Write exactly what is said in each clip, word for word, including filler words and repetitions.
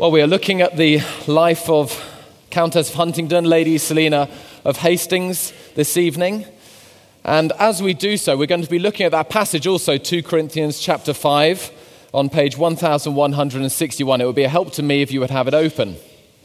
Well, we are looking at the life of Countess of Huntingdon, Lady Selina of Hastings this evening. And as we do so, we're going to be looking at that passage also, Second Corinthians chapter five, on page one thousand one hundred sixty-one. It would be a help to me if you would have it open.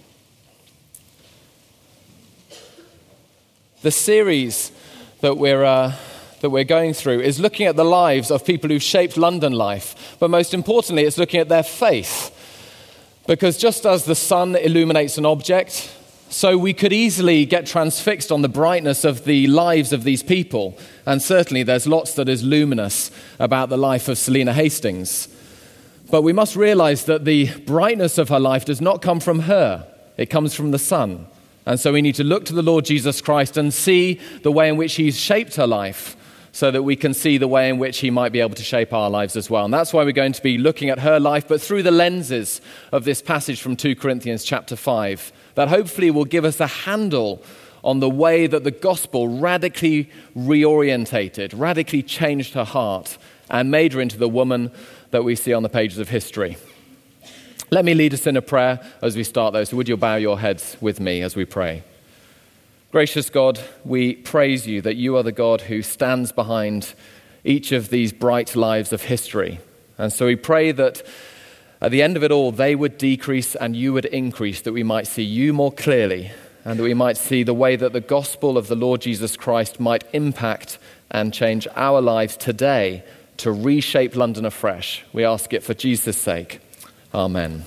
The series that we're uh, that we're going through is looking at the lives of people who've shaped London life, but most importantly, it's looking at their faith. Because just as the sun illuminates an object, so we could easily get transfixed on the brightness of the lives of these people. And certainly there's lots that is luminous about the life of Selina Hastings. But we must realize that the brightness of her life does not come from her. It comes from the sun. And so we need to look to the Lord Jesus Christ and see the way in which he's shaped her life, so that we can see the way in which he might be able to shape our lives as well. And that's why we're going to be looking at her life, but through the lenses of this passage from Second Corinthians chapter five, that hopefully will give us a handle on the way that the gospel radically reorientated, radically changed her heart, and made her into the woman that we see on the pages of history. Let me lead us in a prayer as we start though, so would you bow your heads with me as we pray. Gracious God, we praise you that you are the God who stands behind each of these bright lives of history. And so we pray that at the end of it all, they would decrease and you would increase, that we might see you more clearly and that we might see the way that the gospel of the Lord Jesus Christ might impact and change our lives today to reshape London afresh. We ask it for Jesus' sake. Amen.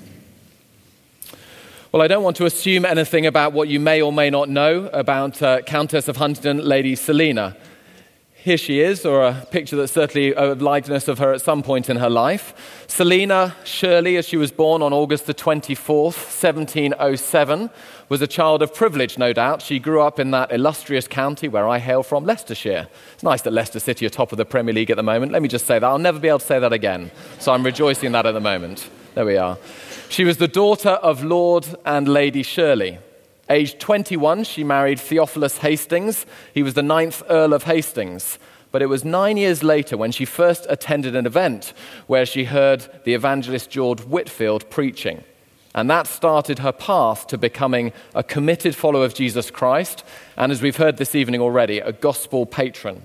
Well, I don't want to assume anything about what you may or may not know about uh, Countess of Huntingdon, Lady Selina. Here she is, or a picture that's certainly a likeness of her at some point in her life. Selina Shirley, as she was born on August the twenty-fourth, seventeen oh seven, was a child of privilege, no doubt. She grew up in that illustrious county where I hail from, Leicestershire. It's nice that Leicester City are top of the Premier League at the moment. Let me just say that. I'll never be able to say that again. So I'm rejoicing in that at the moment. There we are. She was the daughter of Lord and Lady Shirley. Aged twenty-one, she married Theophilus Hastings. He was the ninth Earl of Hastings. But it was nine years later when she first attended an event where she heard the evangelist George Whitefield preaching. And that started her path to becoming a committed follower of Jesus Christ, and as we've heard this evening already, a gospel patron.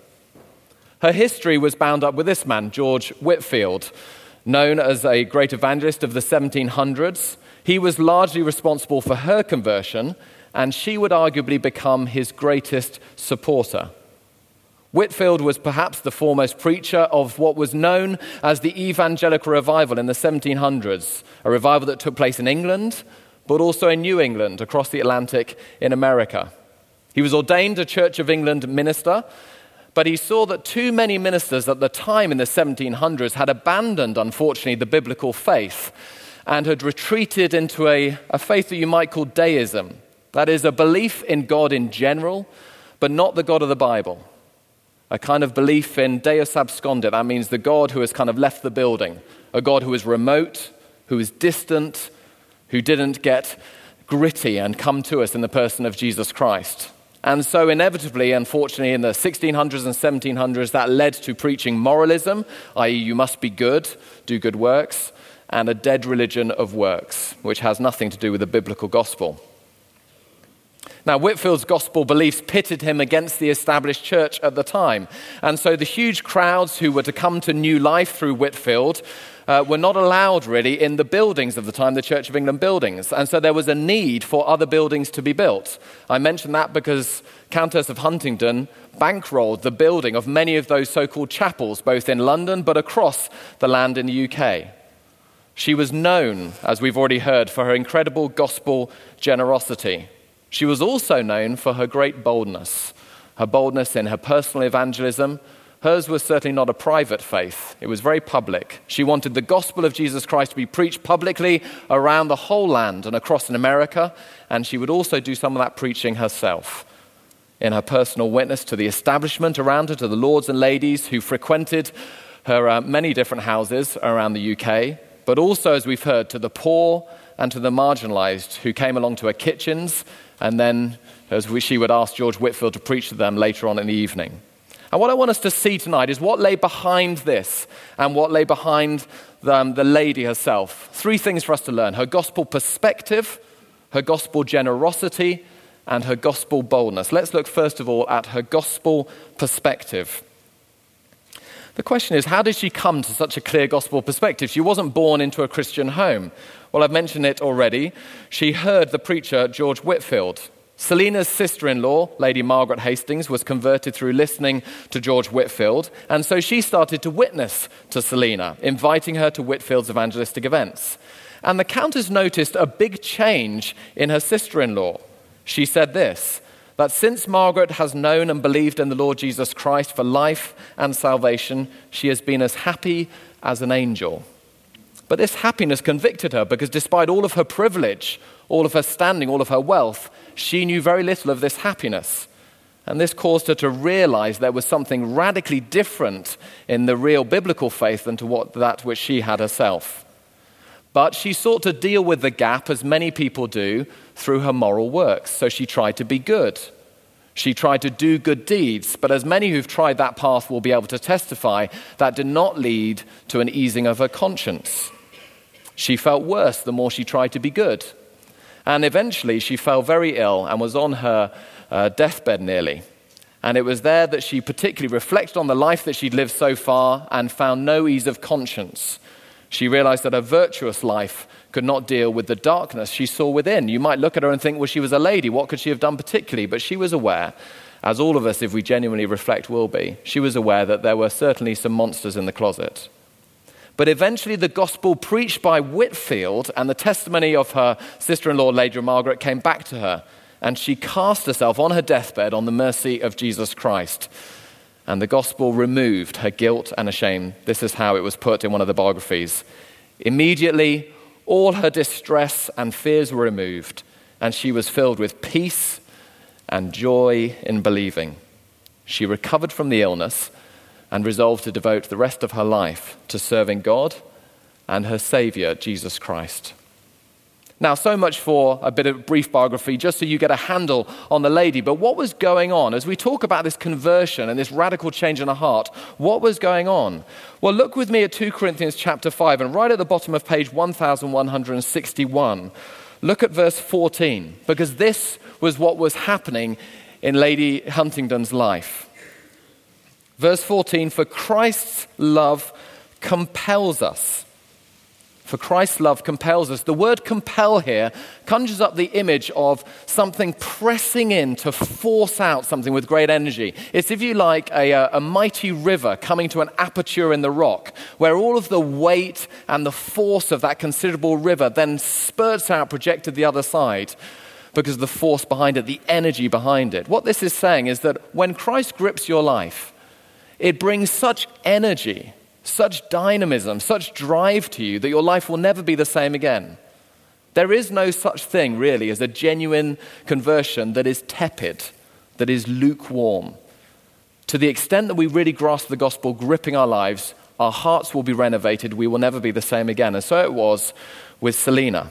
Her history was bound up with this man, George Whitefield, known as a great evangelist of the seventeen hundreds. He was largely responsible for her conversion, and she would arguably become his greatest supporter. Whitefield was perhaps the foremost preacher of what was known as the Evangelical Revival in the seventeen hundreds, a revival that took place in England, but also in New England, across the Atlantic in America. He was ordained a Church of England minister, but he saw that too many ministers at the time in the seventeen hundreds had abandoned, unfortunately, the biblical faith and had retreated into a, a faith that you might call deism. That is, a belief in God in general, but not the God of the Bible. A kind of belief in Deus abscondit. That means the God who has kind of left the building. A God who is remote, who is distant, who didn't get gritty and come to us in the person of Jesus Christ. And so inevitably, unfortunately, in the sixteen hundreds and seventeen hundreds, that led to preaching moralism, that is you must be good, do good works, and a dead religion of works, which has nothing to do with the biblical gospel. Now, Whitefield's gospel beliefs pitted him against the established church at the time. And so the huge crowds who were to come to new life through Whitefield uh, were not allowed really in the buildings of the time, the Church of England buildings. And so there was a need for other buildings to be built. I mention that because Countess of Huntingdon bankrolled the building of many of those so-called chapels, both in London but across the land in the U K. She was known, as we've already heard, for her incredible gospel generosity. She was also known for her great boldness, her boldness in her personal evangelism. Hers was certainly not a private faith. It was very public. She wanted the gospel of Jesus Christ to be preached publicly around the whole land and across in America, and she would also do some of that preaching herself in her personal witness to the establishment around her, to the lords and ladies who frequented her uh, many different houses around the U K, but also, as we've heard, to the poor and to the marginalized who came along to her kitchens, and then as we, she would ask George Whitefield to preach to them later on in the evening. And what I want us to see tonight is what lay behind this and what lay behind um, the lady herself. Three things for us to learn: her gospel perspective, her gospel generosity, and her gospel boldness. Let's look first of all at her gospel perspective. The question is, how did she come to such a clear gospel perspective? She wasn't born into a Christian home. Well, I've mentioned it already. She heard the preacher George Whitefield. Selina's sister-in-law, Lady Margaret Hastings, was converted through listening to George Whitefield, and so she started to witness to Selina, inviting her to Whitefield's evangelistic events. And the Countess noticed a big change in her sister-in-law. She said this, that since Margaret has known and believed in the Lord Jesus Christ for life and salvation, she has been as happy as an angel. But this happiness convicted her because despite all of her privilege, all of her standing, all of her wealth, she knew very little of this happiness. And this caused her to realize there was something radically different in the real biblical faith than to what that which she had herself. But she sought to deal with the gap, as many people do, through her moral works. So she tried to be good. She tried to do good deeds, but as many who've tried that path will be able to testify, that did not lead to an easing of her conscience. She felt worse the more she tried to be good. And eventually she fell very ill and was on her uh, deathbed nearly. And it was there that she particularly reflected on the life that she'd lived so far and found no ease of conscience. She realized that her virtuous life could not deal with the darkness she saw within. You might look at her and think, well, she was a lady. What could she have done particularly? But she was aware, as all of us, if we genuinely reflect, will be. She was aware that there were certainly some monsters in the closet. But eventually the gospel preached by Whitefield and the testimony of her sister-in-law, Lady Margaret, came back to her. And she cast herself on her deathbed on the mercy of Jesus Christ. And the gospel removed her guilt and her shame. This is how it was put in one of the biographies. Immediately, all her distress and fears were removed, and she was filled with peace and joy in believing. She recovered from the illness and resolved to devote the rest of her life to serving God and her Savior, Jesus Christ. Now, so much for a bit of brief biography, just so you get a handle on the lady. But what was going on? As we talk about this conversion and this radical change in her heart, what was going on? Well, look with me at Second Corinthians chapter five, and right at the bottom of page one thousand one hundred sixty-one, look at verse fourteen, because this was what was happening in Lady Huntingdon's life. Verse fourteen, for Christ's love compels us. For Christ's love compels us. The word compel here conjures up the image of something pressing in to force out something with great energy. It's, if you like, a, a mighty river coming to an aperture in the rock, where all of the weight and the force of that considerable river then spurts out, projected to the other side, because of the force behind it, the energy behind it. What this is saying is that when Christ grips your life, it brings such energy, such dynamism, such drive to you that your life will never be the same again. There is no such thing, really, as a genuine conversion that is tepid, that is lukewarm. To the extent that we really grasp the gospel gripping our lives, our hearts will be renovated, we will never be the same again. And so it was with Selina.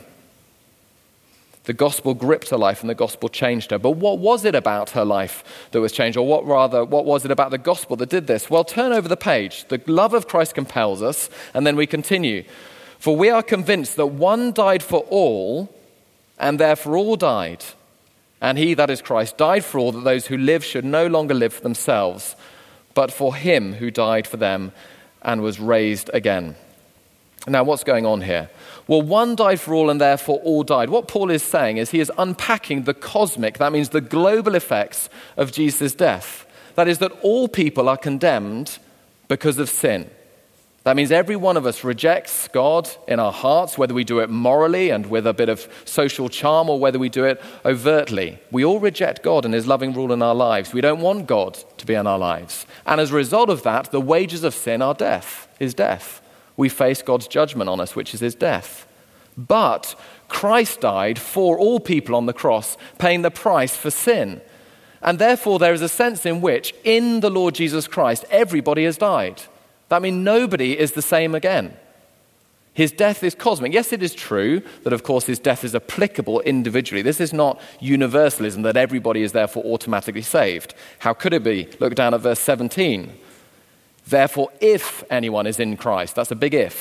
The gospel gripped her life and the gospel changed her. But what was it about her life that was changed? Or what rather, what was it about the gospel that did this? Well, turn over the page. The love of Christ compels us, and then we continue. For we are convinced that one died for all, and therefore all died. And he, that is Christ, died for all, that those who live should no longer live for themselves, but for him who died for them and was raised again. Now, what's going on here? Well, one died for all and therefore all died. What Paul is saying is he is unpacking the cosmic, that means the global effects of Jesus' death. That is that all people are condemned because of sin. That means every one of us rejects God in our hearts, whether we do it morally and with a bit of social charm or whether we do it overtly. We all reject God and his loving rule in our lives. We don't want God to be in our lives. And as a result of that, the wages of sin are death, is death. We face God's judgment on us, which is his death. But Christ died for all people on the cross, paying the price for sin. And therefore there is a sense in which, in the Lord Jesus Christ, everybody has died. That means nobody is the same again. His death is cosmic. Yes, it is true that, of course, his death is applicable individually. This is not universalism, that everybody is therefore automatically saved. How could it be? Look down at verse seventeen. Therefore, if anyone is in Christ, that's a big if.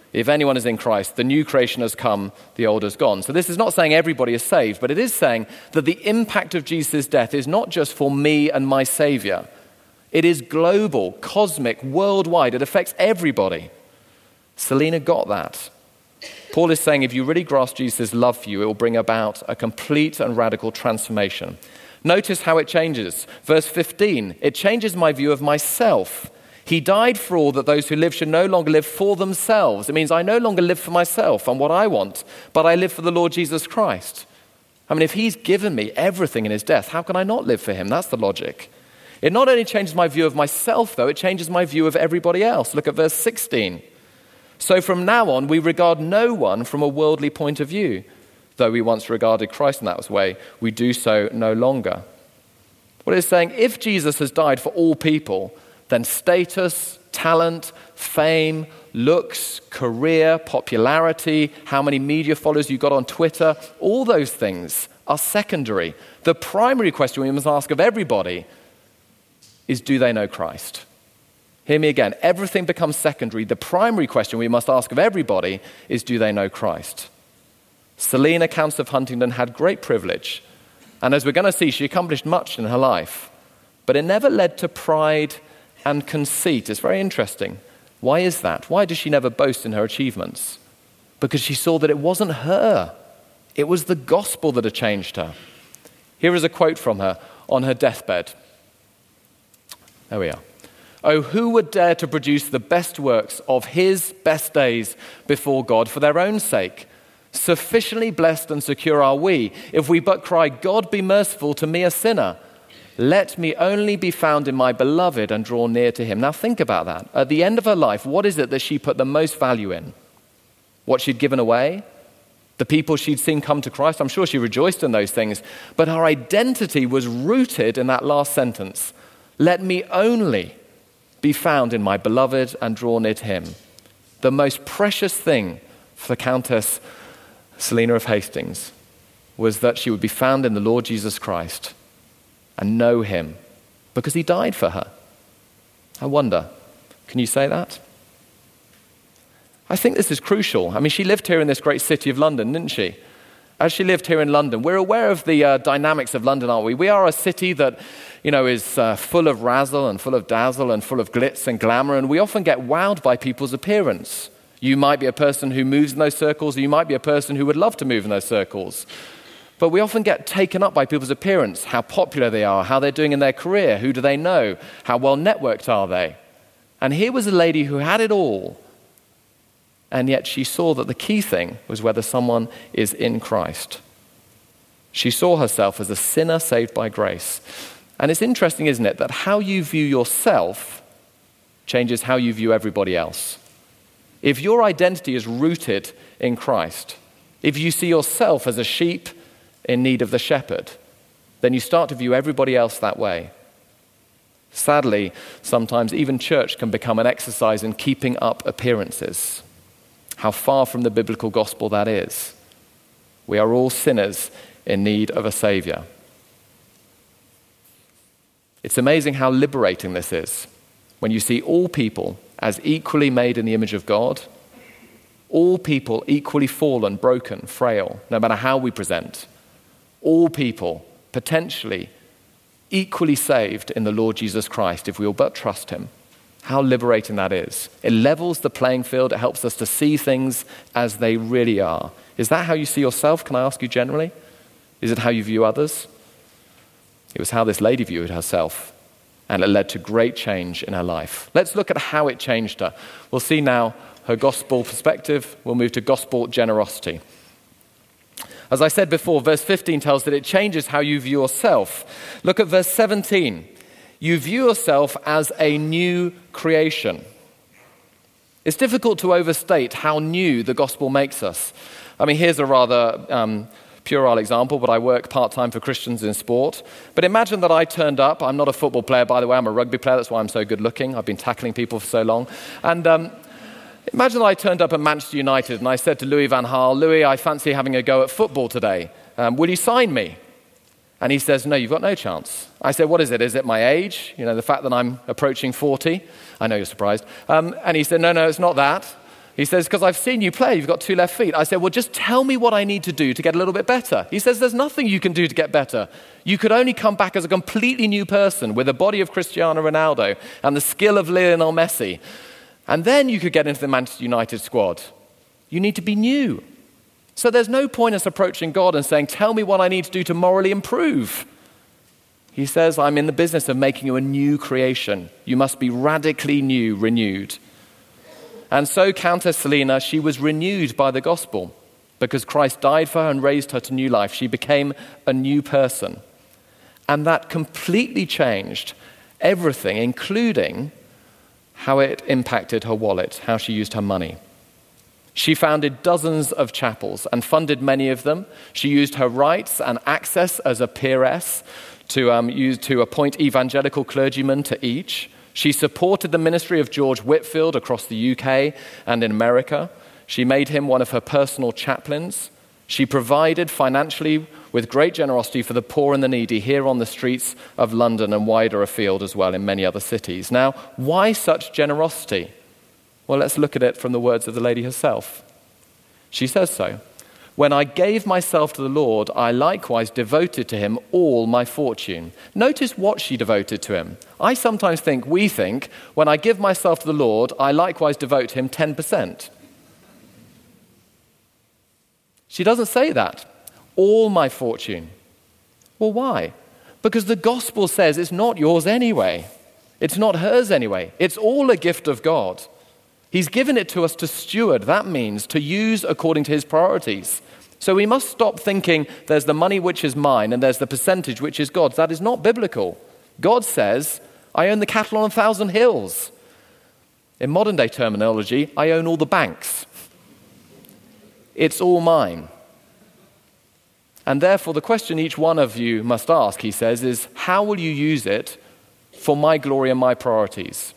If anyone is in Christ, the new creation has come, the old has gone. So this is not saying everybody is saved, but it is saying that the impact of Jesus' death is not just for me and my Savior. It is global, cosmic, worldwide. It affects everybody. Selina got that. Paul is saying if you really grasp Jesus' love for you, it will bring about a complete and radical transformation. Notice how it changes. Verse fifteen, it changes my view of myself. He died for all that those who live should no longer live for themselves. It means I no longer live for myself and what I want, but I live for the Lord Jesus Christ. I mean, if he's given me everything in his death, how can I not live for him? That's the logic. It not only changes my view of myself, though, it changes my view of everybody else. Look at verse sixteen. So from now on, we regard no one from a worldly point of view. Though we once regarded Christ in that way, we do so no longer. What it's saying, if Jesus has died for all people, then status, talent, fame, looks, career, popularity, how many media followers you got on Twitter, all those things are secondary. The primary question we must ask of everybody is, do they know Christ? Hear me again. Everything becomes secondary. The primary question we must ask of everybody is, do they know Christ? Selina, Countess of Huntingdon, had great privilege. And as we're going to see, she accomplished much in her life. But it never led to pride and conceit. It's very interesting. Why is that? Why does she never boast in her achievements? Because she saw that it wasn't her. It was the gospel that had changed her. Here is a quote from her on her deathbed. There we are. Oh, who would dare to produce the best works of his best days before God for their own sake? Sufficiently blessed and secure are we, if we but cry, God be merciful to me a sinner. Let me only be found in my beloved and draw near to him. Now think about that. At the end of her life, what is it that she put the most value in? What she'd given away? The people she'd seen come to Christ? I'm sure she rejoiced in those things. But her identity was rooted in that last sentence. Let me only be found in my beloved and draw near to him. The most precious thing for Countess Selina of Hastings was that she would be found in the Lord Jesus Christ and know him because he died for her. I wonder, can you say that? I think this is crucial. I mean, she lived here in this great city of London, didn't she? As she lived here in London, we're aware of the uh, dynamics of London, aren't we? We are a city that, you know, is uh, full of razzle and full of dazzle and full of glitz and glamour, and we often get wowed by people's appearance. You might be a person who moves in those circles, or you might be a person who would love to move in those circles. But we often get taken up by people's appearance, how popular they are, how they're doing in their career, who do they know, how well networked are they. And here was a lady who had it all, and yet she saw that the key thing was whether someone is in Christ. She saw herself as a sinner saved by grace. And it's interesting, isn't it, that how you view yourself changes how you view everybody else. If your identity is rooted in Christ, if you see yourself as a sheep in need of the shepherd, then you start to view everybody else that way. Sadly, sometimes even church can become an exercise in keeping up appearances. How far from the biblical gospel that is. We are all sinners in need of a savior. It's amazing how liberating this is when you see all people as equally made in the image of God, all people equally fallen, broken, frail, no matter how we present, all people potentially equally saved in the Lord Jesus Christ if we will but trust him. How liberating that is. It levels the playing field. It helps us to see things as they really are. Is that how you see yourself? Can I ask you generally? Is it how you view others? It was how this lady viewed herself, and it led to great change in her life. Let's look at how it changed her. We'll see now her gospel perspective. We'll move to gospel generosity. As I said before, verse fifteen tells that it changes how you view yourself. Look at verse seventeen. You view yourself as a new creation. It's difficult to overstate how new the gospel makes us. I mean, here's a rather um, puerile example, but I work part-time for Christians in sport. But imagine that I turned up. I'm not a football player, by the way. I'm a rugby player. That's why I'm so good-looking. I've been tackling people for so long. And um, imagine that I turned up at Manchester United and I said to Louis van Gaal, Louis, I fancy having a go at football today. Um, will you sign me? And he says, no, you've got no chance. I said, what is it? Is it my age? You know, the fact that I'm approaching forty? I know you're surprised. Um, and he said, no, no, it's not that. He says, because I've seen you play, you've got two left feet. I said, well, just tell me what I need to do to get a little bit better. He says, there's nothing you can do to get better. You could only come back as a completely new person with the body of Cristiano Ronaldo and the skill of Lionel Messi. And then you could get into the Manchester United squad. You need to be new. So there's no point us approaching God and saying, tell me what I need to do to morally improve. He says, I'm in the business of making you a new creation. You must be radically new, renewed. And so Countess Selina, she was renewed by the gospel because Christ died for her and raised her to new life. She became a new person. And that completely changed everything, including how it impacted her wallet, how she used her money. She founded dozens of chapels and funded many of them. She used her rights and access as a peeress to, um, use, to appoint evangelical clergymen to each. She supported the ministry of George Whitefield across the U K and in America. She made him one of her personal chaplains. She provided financially with great generosity for the poor and the needy here on the streets of London and wider afield as well in many other cities. Now, why such generosity? Well, let's look at it from the words of the lady herself. She says so. When I gave myself to the Lord, I likewise devoted to him all my fortune. Notice what she devoted to him. I sometimes think, we think, when I give myself to the Lord, I likewise devote to him ten percent. She doesn't say that. All my fortune. Well, why? Because the gospel says it's not yours anyway. It's not hers anyway. It's all a gift of God. He's given it to us to steward. That means to use according to his priorities. So we must stop thinking there's the money which is mine and there's the percentage which is God's. That is not biblical. God says, I own the cattle on a thousand hills. In modern day terminology, I own all the banks. It's all mine. And therefore the question each one of you must ask, he says, is how will you use it for my glory and my priorities?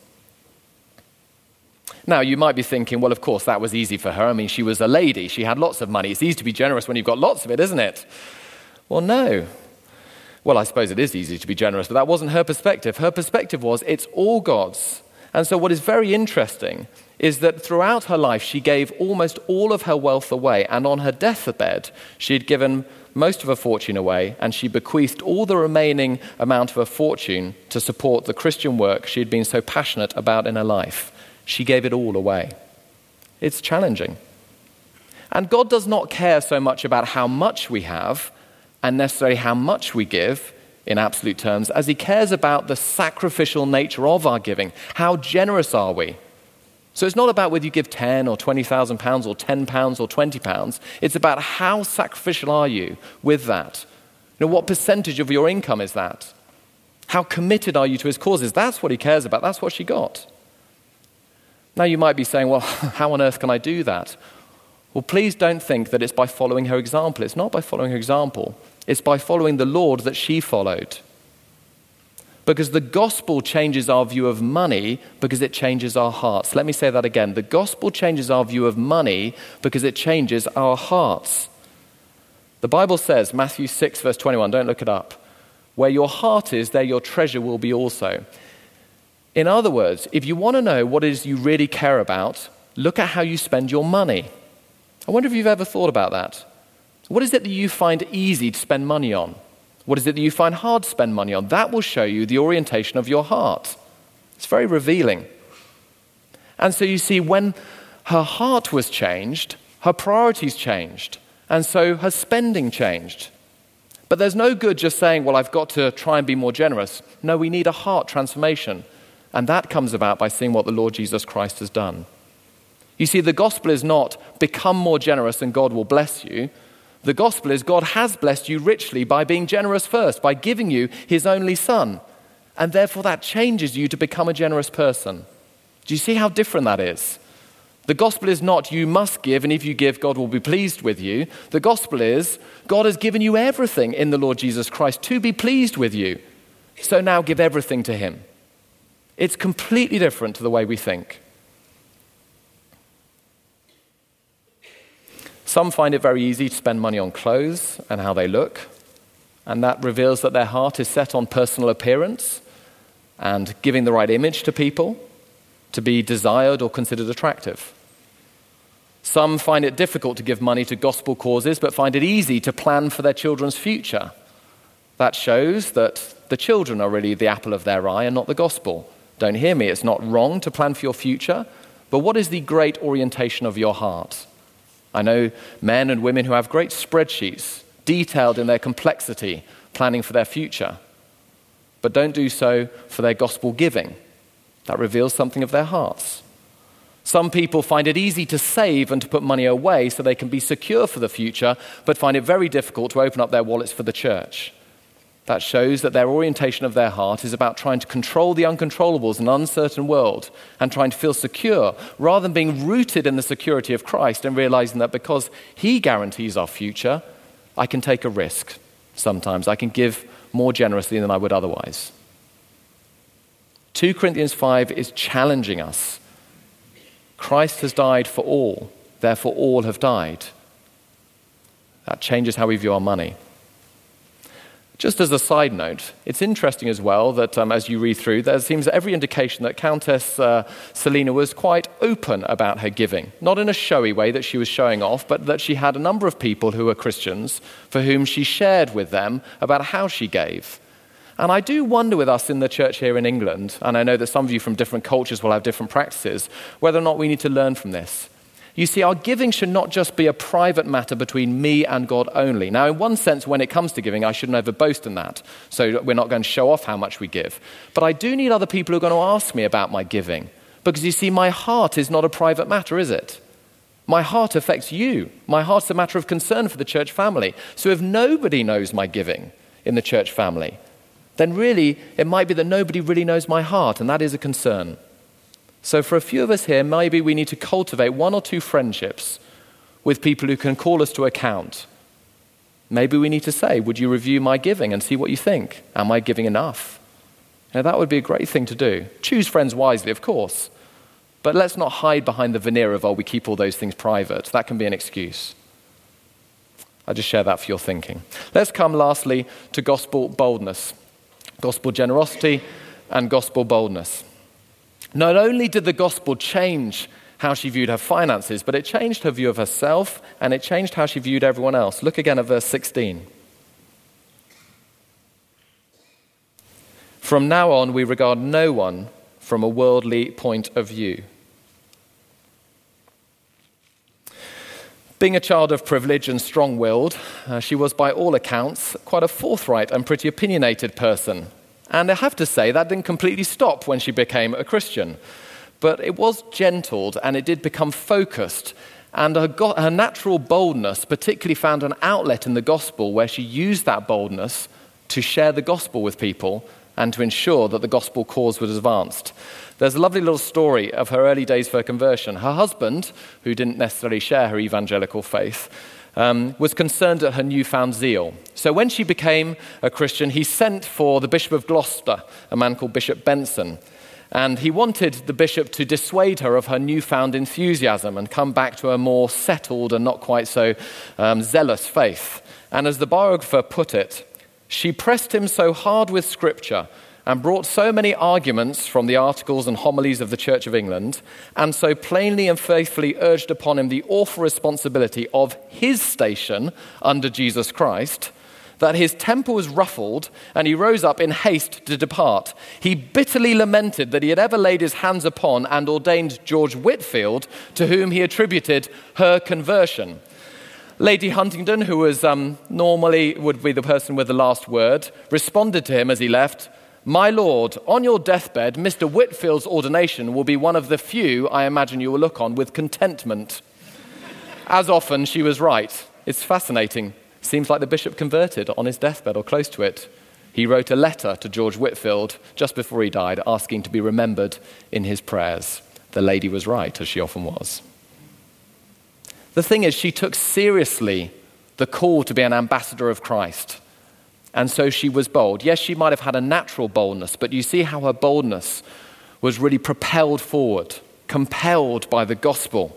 Now, you might be thinking, well, of course, that was easy for her. I mean, she was a lady. She had lots of money. It's easy to be generous when you've got lots of it, isn't it? Well, no. Well, I suppose it is easy to be generous, but that wasn't her perspective. Her perspective was, it's all God's. And so what is very interesting is that throughout her life, she gave almost all of her wealth away. And on her deathbed, she had given most of her fortune away, and she bequeathed all the remaining amount of her fortune to support the Christian work she had been so passionate about in her life. She gave it all away. It's challenging. And God does not care so much about how much we have and necessarily how much we give in absolute terms, as he cares about the sacrificial nature of our giving. How generous are we? So it's not about whether you give ten or twenty thousand pounds or ten pounds or twenty pounds. It's about how sacrificial are you with that? You know, what percentage of your income is that? How committed are you to his causes? That's what he cares about. That's what she got. Now you might be saying, well, how on earth can I do that? Well, please don't think that it's by following her example. It's not by following her example. It's by following the Lord that she followed. Because the gospel changes our view of money because it changes our hearts. Let me say that again. The gospel changes our view of money because it changes our hearts. The Bible says, Matthew six, verse twenty-one, don't look it up, where your heart is, there your treasure will be also. In other words, if you want to know what it is you really care about, look at how you spend your money. I wonder if you've ever thought about that. What is it that you find easy to spend money on? What is it that you find hard to spend money on? That will show you the orientation of your heart. It's very revealing. And so you see, when her heart was changed, her priorities changed, and so her spending changed. But there's no good just saying, well, I've got to try and be more generous. No, we need a heart transformation. And that comes about by seeing what the Lord Jesus Christ has done. You see, the gospel is not become more generous and God will bless you. The gospel is God has blessed you richly by being generous first, by giving you his only son. And therefore that changes you to become a generous person. Do you see how different that is? The gospel is not you must give, and if you give, God will be pleased with you. The gospel is God has given you everything in the Lord Jesus Christ to be pleased with you. So now give everything to him. It's completely different to the way we think. Some find it very easy to spend money on clothes and how they look, and that reveals that their heart is set on personal appearance and giving the right image to people to be desired or considered attractive. Some find it difficult to give money to gospel causes, but find it easy to plan for their children's future. That shows that the children are really the apple of their eye and not the gospel. Don't hear me, it's not wrong to plan for your future, but what is the great orientation of your heart? I know men and women who have great spreadsheets, detailed in their complexity, planning for their future, but don't do so for their gospel giving. That reveals something of their hearts. Some people find it easy to save and to put money away so they can be secure for the future, but find it very difficult to open up their wallets for the church. That shows that their orientation of their heart is about trying to control the uncontrollables in an uncertain world and trying to feel secure rather than being rooted in the security of Christ and realizing that because he guarantees our future, I can take a risk sometimes. I can give more generously than I would otherwise. Second Corinthians five is challenging us. Christ has died for all, therefore all have died. That changes how we view our money. Just as a side note, it's interesting as well that um, as you read through, there seems every indication that Countess uh, Selina was quite open about her giving. Not in a showy way that she was showing off, but that she had a number of people who were Christians for whom she shared with them about how she gave. And I do wonder with us in the church here in England, and I know that some of you from different cultures will have different practices, whether or not we need to learn from this. You see, our giving should not just be a private matter between me and God only. Now, in one sense, when it comes to giving, I should never boast in that. So we're not going to show off how much we give. But I do need other people who are going to ask me about my giving. Because you see, my heart is not a private matter, is it? My heart affects you. My heart's a matter of concern for the church family. So if nobody knows my giving in the church family, then really, it might be that nobody really knows my heart, and that is a concern. So for a few of us here, maybe we need to cultivate one or two friendships with people who can call us to account. Maybe we need to say, would you review my giving and see what you think? Am I giving enough? Now, that would be a great thing to do. Choose friends wisely, of course. But let's not hide behind the veneer of, oh, we keep all those things private. That can be an excuse. I just share that for your thinking. Let's come lastly to gospel boldness. Gospel generosity and gospel boldness. Not only did the gospel change how she viewed her finances, but it changed her view of herself and it changed how she viewed everyone else. Look again at verse sixteen. From now on, we regard no one from a worldly point of view. Being a child of privilege and strong-willed, uh, she was by all accounts quite a forthright and pretty opinionated person. And I have to say, that didn't completely stop when she became a Christian. But it was gentled and it did become focused. And her, go- her natural boldness particularly found an outlet in the gospel where she used that boldness to share the gospel with people and to ensure that the gospel cause was advanced. There's a lovely little story of her early days for her conversion. Her husband, who didn't necessarily share her evangelical faith, Um, was concerned at her newfound zeal. So when she became a Christian, he sent for the Bishop of Gloucester, a man called Bishop Benson, and he wanted the bishop to dissuade her of her newfound enthusiasm and come back to a more settled and not quite so um, zealous faith. And as the biographer put it, she pressed him so hard with scripture and brought so many arguments from the articles and homilies of the Church of England, and so plainly and faithfully urged upon him the awful responsibility of his station under Jesus Christ, that his temper was ruffled, and he rose up in haste to depart. He bitterly lamented that he had ever laid his hands upon and ordained George Whitefield, to whom he attributed her conversion. Lady Huntingdon, who was um, normally would be the person with the last word, responded to him as he left, "My lord, on your deathbed, Mister Whitefield's ordination will be one of the few I imagine you will look on with contentment." As often, she was right. It's fascinating. Seems like the bishop converted on his deathbed or close to it. He wrote a letter to George Whitefield just before he died, asking to be remembered in his prayers. The lady was right, as she often was. The thing is, she took seriously the call to be an ambassador of Christ. And so she was bold. Yes, she might have had a natural boldness, but you see how her boldness was really propelled forward, compelled by the gospel.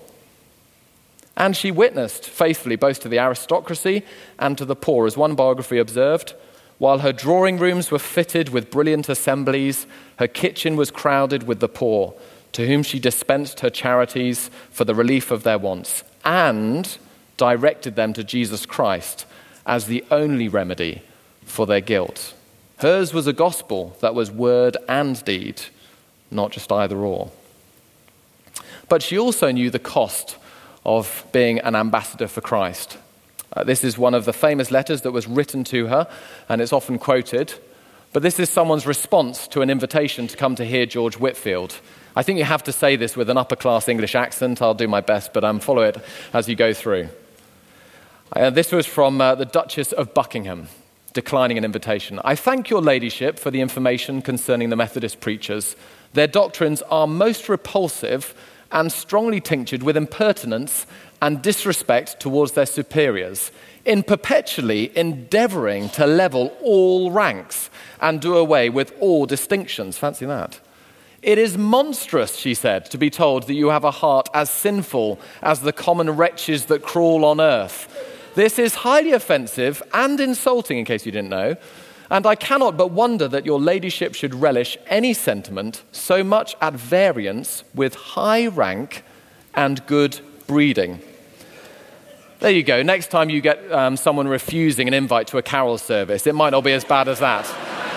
And she witnessed faithfully both to the aristocracy and to the poor. As one biography observed, while her drawing rooms were fitted with brilliant assemblies, her kitchen was crowded with the poor, to whom she dispensed her charities for the relief of their wants. and directed them to Jesus Christ as the only remedy for their guilt. Hers was a gospel that was word and deed, not just either or. But she also knew the cost of being an ambassador for Christ. Uh, this is one of the famous letters that was written to her, and it's often quoted. But this is someone's response to an invitation to come to hear George Whitefield. I think you have to say this with an upper-class English accent. I'll do my best, but um, follow it as you go through. Uh, this was from uh, the Duchess of Buckingham, declining an invitation. I thank your ladyship for the information concerning the Methodist preachers. Their doctrines are most repulsive and strongly tinctured with impertinence and disrespect towards their superiors, in perpetually endeavoring to level all ranks and do away with all distinctions. Fancy that. It is monstrous, she said, to be told that you have a heart as sinful as the common wretches that crawl on earth. This is highly offensive and insulting, in case you didn't know, and I cannot but wonder that your ladyship should relish any sentiment so much at variance with high rank and good breeding. There you go. Next time you get um, someone refusing an invite to a carol service, it might not be as bad as that.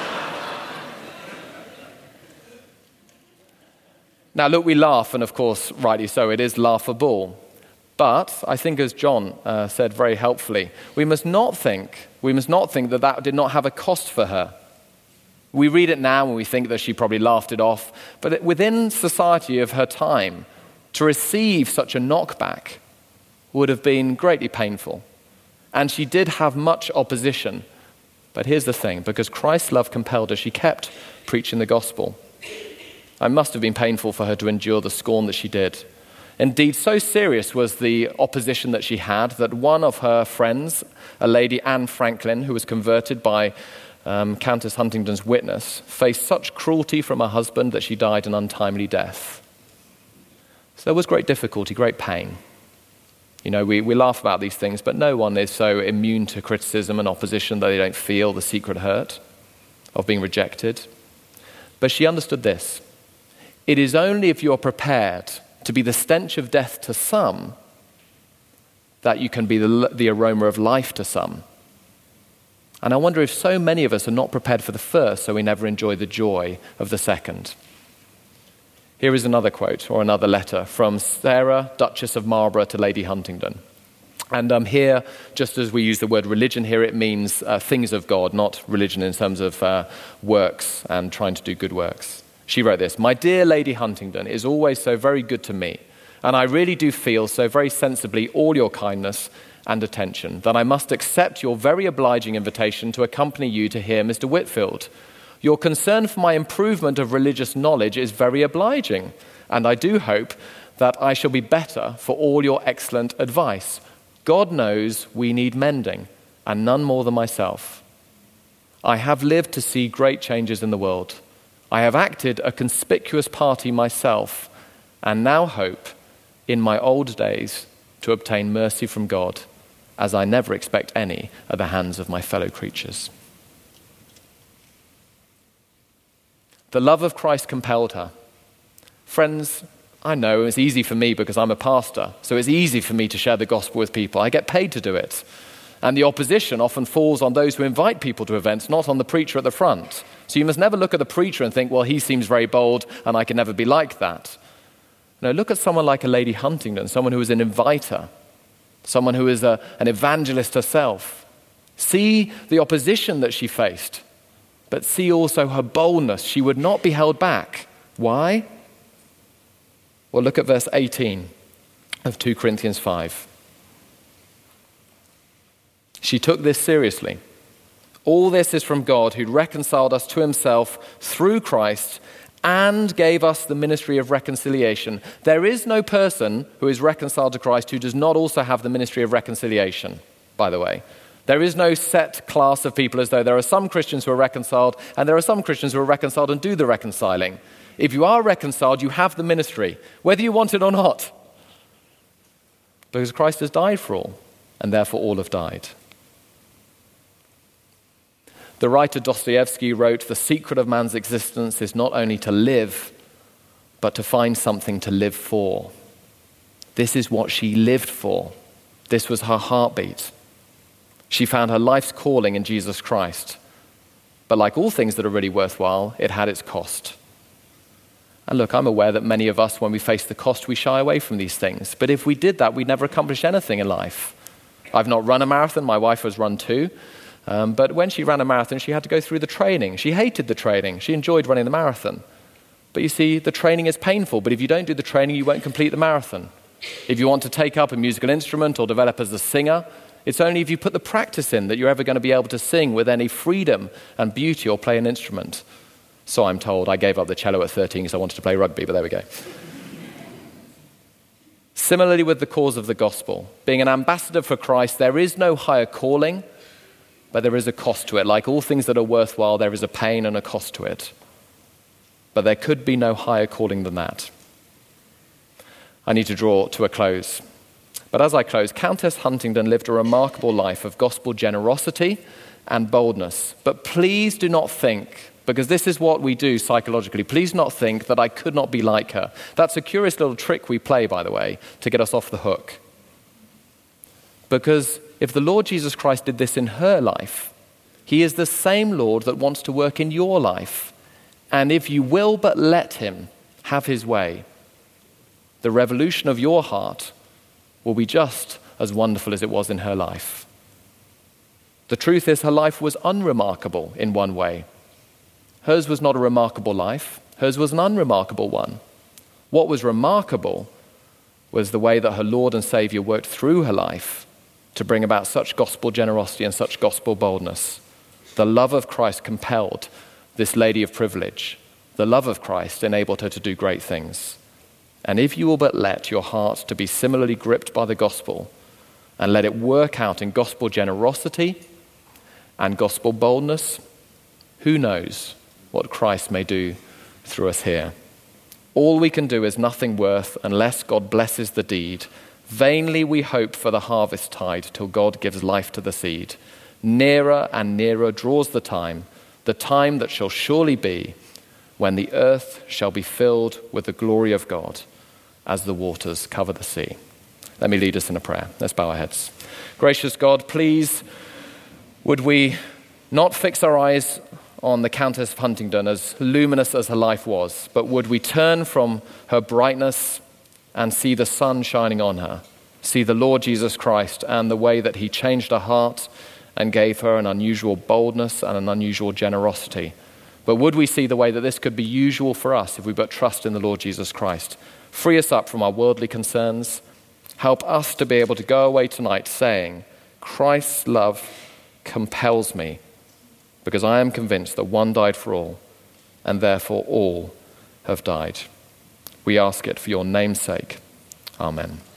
Now, look, we laugh, and of course, rightly so, it is laughable. But I think, as John uh, said very helpfully, we must not think, we must not think that that did not have a cost for her. We read it now and we think that she probably laughed it off, but within society of her time, to receive such a knockback would have been greatly painful. And she did have much opposition. But here's the thing, because Christ's love compelled her, she kept preaching the gospel. It must have been painful for her to endure the scorn that she did. Indeed, so serious was the opposition that she had that one of her friends, a lady Anne Franklin, who was converted by um, Countess Huntingdon's witness, faced such cruelty from her husband that she died an untimely death. So there was great difficulty, great pain. You know, we, we laugh about these things, but no one is so immune to criticism and opposition that they don't feel the secret hurt of being rejected. But she understood this. It is only if you're prepared to be the stench of death to some that you can be the, the aroma of life to some. And I wonder if so many of us are not prepared for the first, so we never enjoy the joy of the second. Here is another quote, or another letter, from Sarah, Duchess of Marlborough, to Lady Huntingdon. And um, here, just as we use the word religion here, it means uh, things of God, not religion in terms of uh, works and trying to do good works. She wrote this: "My dear Lady Huntingdon is always so very good to me, and I really do feel so very sensibly all your kindness and attention that I must accept your very obliging invitation to accompany you to hear Mister Whitefield. Your concern for my improvement of religious knowledge is very obliging, and I do hope that I shall be better for all your excellent advice. God knows we need mending, and none more than myself. I have lived to see great changes in the world. I have acted a conspicuous party myself, and now hope, in my old days, to obtain mercy from God, as I never expect any at the hands of my fellow creatures." The love of Christ compelled her. Friends, I know it's easy for me because I'm a pastor, so it's easy for me to share the gospel with people. I get paid to do it. And the opposition often falls on those who invite people to events, not on the preacher at the front. So you must never look at the preacher and think, well, he seems very bold and I can never be like that. No, look at someone like a Lady Huntingdon, someone who is an inviter, someone who is a, an evangelist herself. See the opposition that she faced, but see also her boldness. She would not be held back. Why? Well, look at verse eighteen of Second Corinthians five. She took this seriously. All this is from God, who reconciled us to himself through Christ and gave us the ministry of reconciliation. There is no person who is reconciled to Christ who does not also have the ministry of reconciliation, by the way. There is no set class of people, as though there are some Christians who are reconciled and there are some Christians who are reconciled and do the reconciling. If you are reconciled, you have the ministry, whether you want it or not. Because Christ has died for all, and therefore all have died. The writer Dostoevsky wrote, "The secret of man's existence is not only to live, but to find something to live for." This is what she lived for. This was her heartbeat. She found her life's calling in Jesus Christ. But like all things that are really worthwhile, it had its cost. And look, I'm aware that many of us, when we face the cost, we shy away from these things. But if we did that, we'd never accomplish anything in life. I've not run a marathon. My wife has run two. Um, but when she ran a marathon, she had to go through the training. She hated the training. She enjoyed running the marathon. But you see, the training is painful. But if you don't do the training, you won't complete the marathon. If you want to take up a musical instrument or develop as a singer, it's only if you put the practice in that you're ever going to be able to sing with any freedom and beauty or play an instrument. So I'm told. I gave up the cello at thirteen because I wanted to play rugby, but there we go. Similarly with the cause of the gospel, being an ambassador for Christ, there is no higher calling, but there is a cost to it. Like all things that are worthwhile, there is a pain and a cost to it. But there could be no higher calling than that. I need to draw to a close. But as I close, Countess Huntingdon lived a remarkable life of gospel generosity and boldness. But please do not think, because this is what we do psychologically, please not think that I could not be like her. That's a curious little trick we play, by the way, to get us off the hook. Because if the Lord Jesus Christ did this in her life, he is the same Lord that wants to work in your life. And if you will but let him have his way, the revolution of your heart will be just as wonderful as it was in her life. The truth is, her life was unremarkable in one way. Hers was not a remarkable life. Hers was an unremarkable one. What was remarkable was the way that her Lord and Savior worked through her life to bring about such gospel generosity and such gospel boldness. The love of Christ compelled this lady of privilege. The love of Christ enabled her to do great things. And if you will but let your heart to be similarly gripped by the gospel and let it work out in gospel generosity and gospel boldness, who knows what Christ may do through us here. All we can do is nothing worth unless God blesses the deed. Vainly we hope for the harvest tide till God gives life to the seed. Nearer and nearer draws the time, the time that shall surely be when the earth shall be filled with the glory of God as the waters cover the sea. Let me lead us in a prayer. Let's bow our heads. Gracious God, please, would we not fix our eyes on the Countess of Huntingdon, as luminous as her life was, but would we turn from her brightness and see the sun shining on her, see the Lord Jesus Christ and the way that he changed her heart and gave her an unusual boldness and an unusual generosity. But would we see the way that this could be usual for us if we but trust in the Lord Jesus Christ? Free us up from our worldly concerns. Help us to be able to go away tonight saying, Christ's love compels me, because I am convinced that one died for all, and therefore all have died. We ask it for your name's sake. Amen.